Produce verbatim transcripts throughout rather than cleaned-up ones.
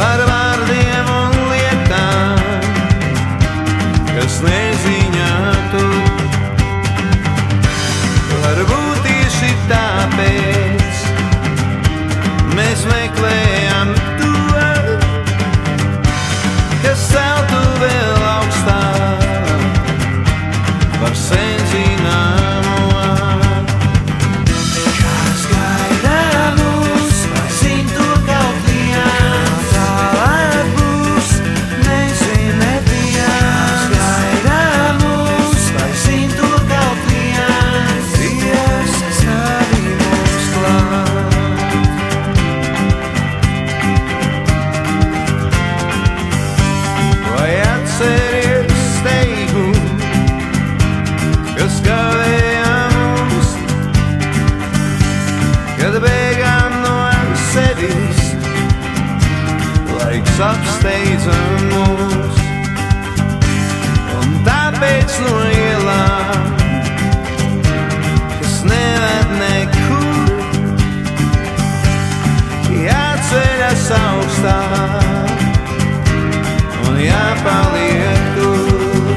par vārdiem un lietām, kas neziņātu. Varbūt tieši tāpēc mēs meklējam to, kas celtu vēl augstāk par sen zināmo. Kas gaida mūs, vai zin to kaut viens, tālāk būs, nezin neviens. Kas gaida mūs, vai zin to kaut viens, Dievs stāvi mums klāt. Vai atceries steigu, kas kavēja mums, kad bēgām no sevis, laiks apsteidza mūs, un tāpēc no ielām, kas neved nekur, jāceļas augstāk un jāpaliek tur.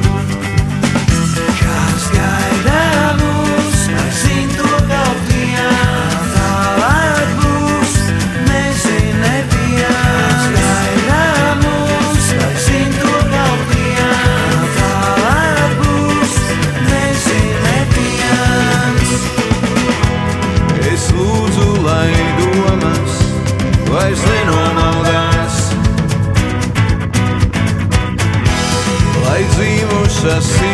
Kas gaida mūs, vai zin to kaut viens, tālāk būs, nezin neviens. Kas gaida mūs, vai zin to kaut viens, tālāk būs, nezin neviens. Es lūdzu, lai domas vairs nenomaldās, lai dzīvošas